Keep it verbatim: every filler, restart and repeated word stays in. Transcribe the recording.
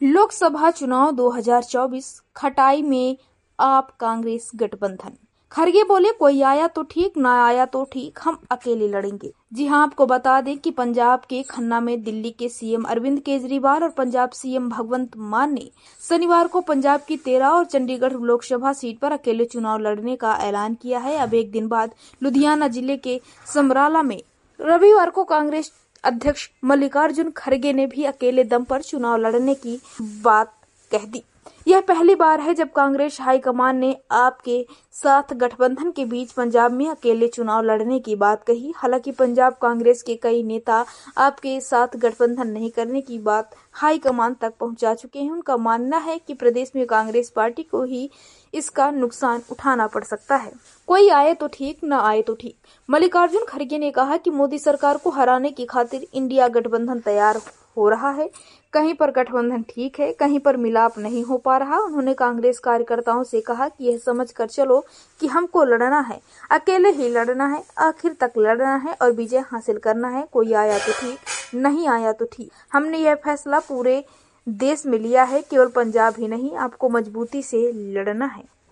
लोकसभा चुनाव दो हज़ार चौबीस खटाई में आप कांग्रेस गठबंधन। खरगे बोले, कोई आया तो ठीक, ना आया तो ठीक, हम अकेले लड़ेंगे। जी हां, आपको बता दें कि पंजाब के खन्ना में दिल्ली के सीएम अरविंद केजरीवाल और पंजाब सीएम भगवंत मान ने शनिवार को पंजाब की तेरह और चंडीगढ़ लोकसभा सीट पर अकेले चुनाव लड़ने का ऐलान किया है। अब एक दिन बाद लुधियाना जिले के समराला में रविवार को कांग्रेस अध्यक्ष मल्लिकार्जुन खरगे ने भी अकेले दम पर चुनाव लड़ने की बात कह दी। यह पहली बार है जब कांग्रेस हाईकमान ने आपके साथ गठबंधन के बीच पंजाब में अकेले चुनाव लड़ने की बात कही। हालांकि पंजाब कांग्रेस के कई नेता आपके साथ गठबंधन नहीं करने की बात हाईकमान तक पहुंचा चुके हैं। उनका मानना है कि प्रदेश में कांग्रेस पार्टी को ही इसका नुकसान उठाना पड़ सकता है। कोई आए तो ठीक, न आए तो ठीक। मल्लिकार्जुन खरगे ने कहा कि मोदी सरकार को हराने की खातिर इंडिया गठबंधन तैयार हो रहा है। कहीं पर गठबंधन ठीक है, कहीं पर मिलाप नहीं हो पा रहा। उन्होंने कांग्रेस कार्यकर्ताओं से कहा कि यह समझकर चलो कि हमको लड़ना है, अकेले ही लड़ना है, आखिर तक लड़ना है और विजय हासिल करना है। कोई आया तो ठीक, नहीं आया तो ठीक। हमने यह फैसला पूरे देश में लिया है, केवल पंजाब ही नहीं, आपको मजबूती से लड़ना है।